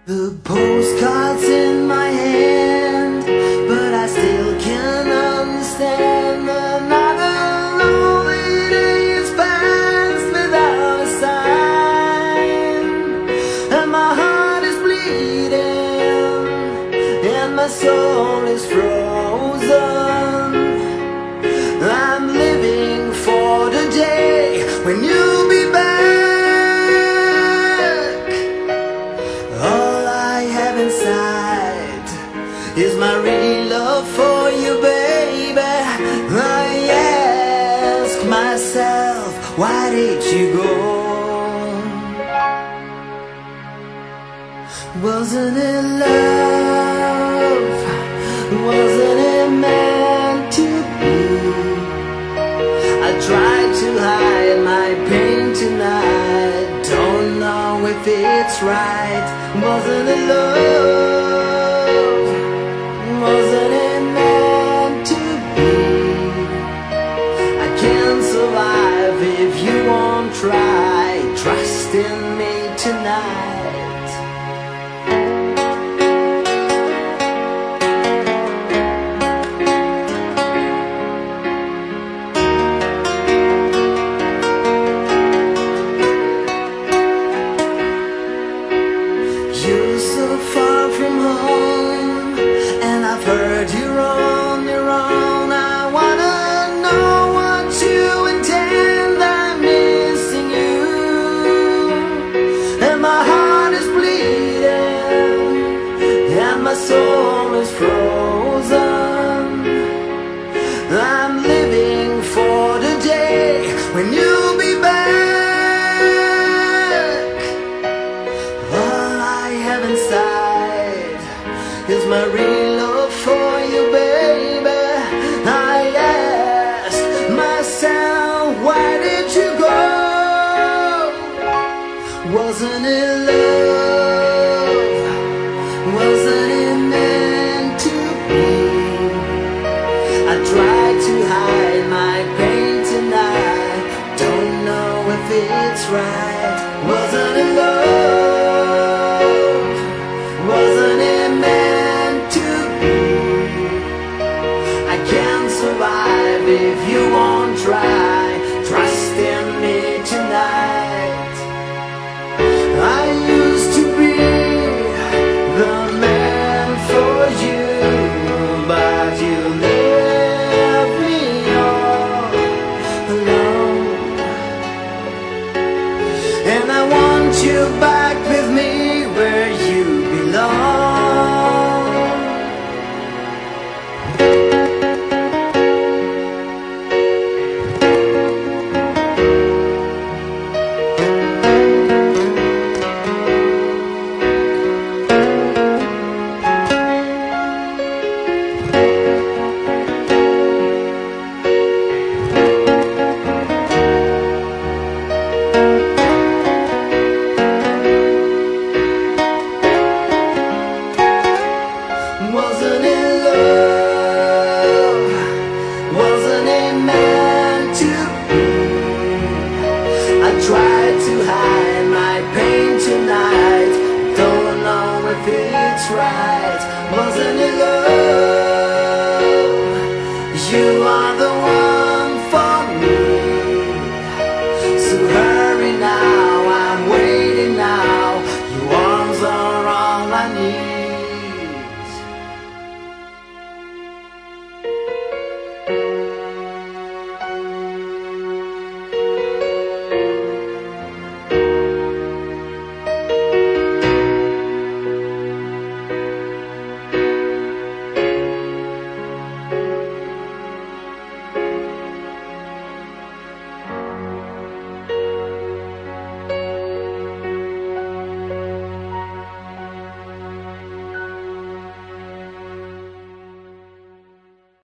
The postcard's in my hand, but I still can't understand another lonely day is passed without a sign. And my heart is bleeding, and my soul is frozen. I'm living for the day when you'll be back. Is my real love for you, baby? I ask myself, why did you go? Wasn't it love? Wasn't it meant to be? I tried to hide my pain tonight, don't know if it's right. Wasn't it love? Wasn't it meant to be? I can't survive if you won't try. Trust in me tonight. You're so far from home, I've heard you're on your own. I wanna know what you intend. I'm missing you, and my heart is bleeding, and my soul is frozen. I'm living for the day when you'll be back. All I have inside is my real love for you, baby. I ask myself, why did you go? Wasn't it love? Wasn't it meant to be? I tried to hide my pain tonight, don't know if it's right. Wasn't it love? Wasn't it meant to be? I can't survive if you won't try. Trust in me tonight. I used to be the man for you, but you left me all alone. And I want you back with me where you belong. Wasn't it love? Wasn't it meant to be? I tried to hide my pain tonight, don't know if it's right. Wasn't it love? You are